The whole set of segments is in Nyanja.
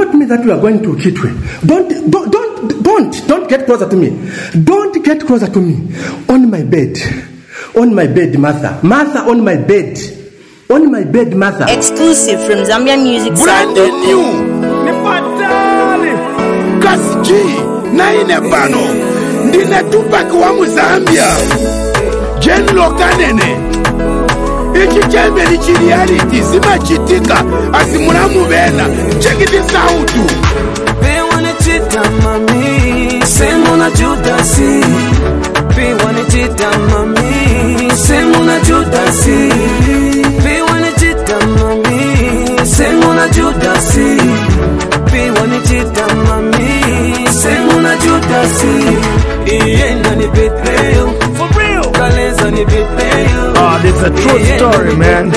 told me that we are going to Kitwe. Don't get closer to me. Don't get closer to me. On my bed, Martha. Martha, on my bed. On my bed, Martha. Exclusive from Zambia Music. Brand new. Kasiji. Naine pano. Ndine Tupac wa Muzambia. Jenlo kanene. Ichi chembe ni reality. Sima chitika. Asimulamu bena. Check this out. They wanna cheat on mommy. Same on a Judasi. They wanna cheat on mommy. Same on a Judasi. They wanna cheat on mommy. Same on a Judasi. They wanna cheat on mommy. Same on a Judasi. Ienda ni betrayal. For real. Kaleza ni betrayal. Oh, this is a true story, man.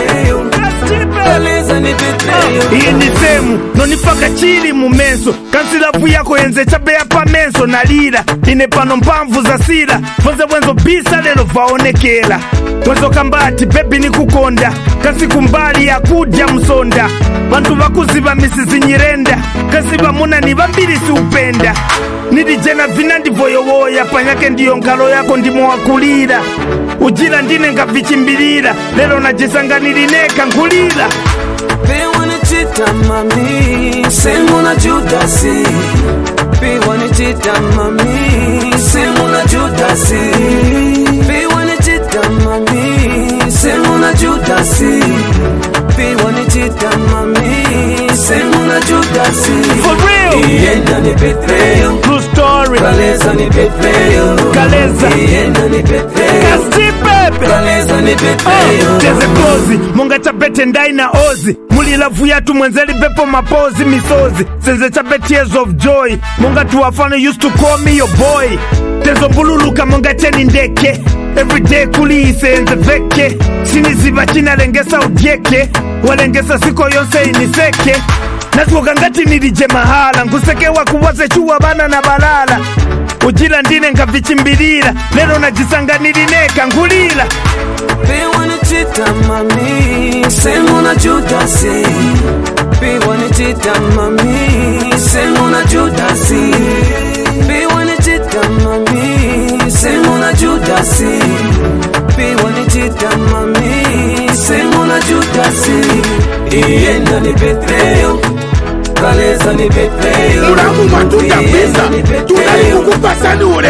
Iyi ni semu nonifaka chili mumenso kansilafu yako yenze chabea pa menso nalira ine pano mpamvu za sila fonze wenzo bisa lelo vaonekela wenzo kambati bebi ni kukonda kasi kumbali ya kudya msonda bantu bakuziba misizi nyirenda kasi bamuna ni bambili si upenda nilijena vinandi voyowoya panyake ndiyo nkalo yako ndimo wakulira ujila ndine nga vichimbilira lelo najisanga nilineka nkulira. They wanna cheat on mommy, same on a Judasi. They wanna cheat on mommy, same on a Judasi. They wanna cheat on mommy, same on a Judasi. They wanna cheat on mommy, same on a Judasi. For real. Ienda ni betrayal. True story. Kaleza ni betrayal. Kaleza. Ienda ni betrayal. Kasi pepe. Kaleza ni betrayal. Teze kozi, munga chabete ndai na ozi. Mulila vuyatu mwenzeli bepo mapozi misozi. Senze chabe tears of joy. Munga tuwafano used to call me your boy. Tezo mbululuka munga cheni ndeke. Everyday kuli isenze veke. Siniziba china lengesa udyeke. Walengesa siko yonse iniseke. Natuoka ngati nilije mahala. Nguseke wakuwaze chuwa bana na balala. Ujila ndine nga vichimbilira. Lelo najisanga nilineka ngulila. They wanna cheat on mommy, same on a Judasi. They wanna cheat on mommy, same on a Judasi. They wanna cheat on mommy, same on a Judasi. They wanna cheat on mommy, same on a Judasi. Ienda ni betrayal. Kaleza ni betrayal. Muramu matuta pesa. Tunali kukupasani ule.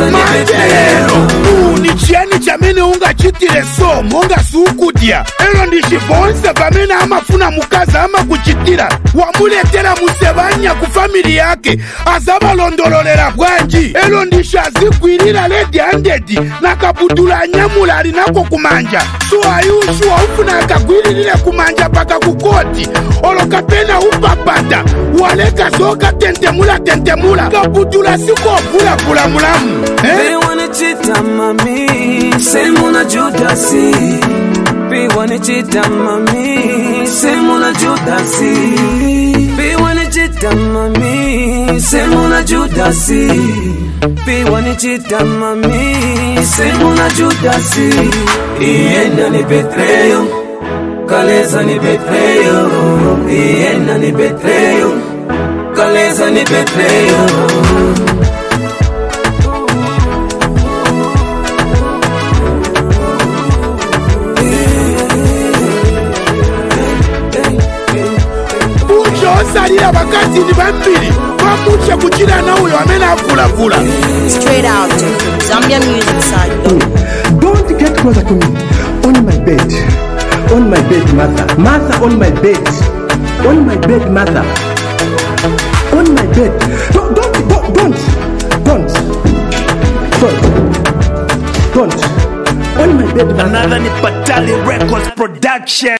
Manjero. Ni chieni chamene unga chitire so. Monga sukudia. Elo ndishibonse vamena ama funa mukaza ama kuchitira. Wamuletera musevanya kufamili yake. Azaba londololera bwanji. Elo ndishazi kuirira ledi handedi. Nakabudula nyamula alinako kumanja. So ayushu wa ufuna akakuiririre kumanja baka kukoti. Olokapena upapata. Waleka zoka tentemula. Kabudula siko pula mulamu. They wanna cheat on mommy, same on a Judasi. They wanna cheat on mommy, same on a Judasi. They wanna cheat on mommy, same on a Judasi. They wanna cheat on mommy, same on a Judasi. Ienda ni betrayal. Kaleza ni betrayal. Ienda ni betrayal. Kaleza ni betrayal. Salira wakati ni bambili wamucha kuchira na uyo amena vula. Straight out from Zambia Music side. Don't get closer to me. On my bed. On my bed, Martha. Martha, on my bed. On my bed, Martha. On my bed. Don't. On my bed, Martha. Another ni Patali Records production.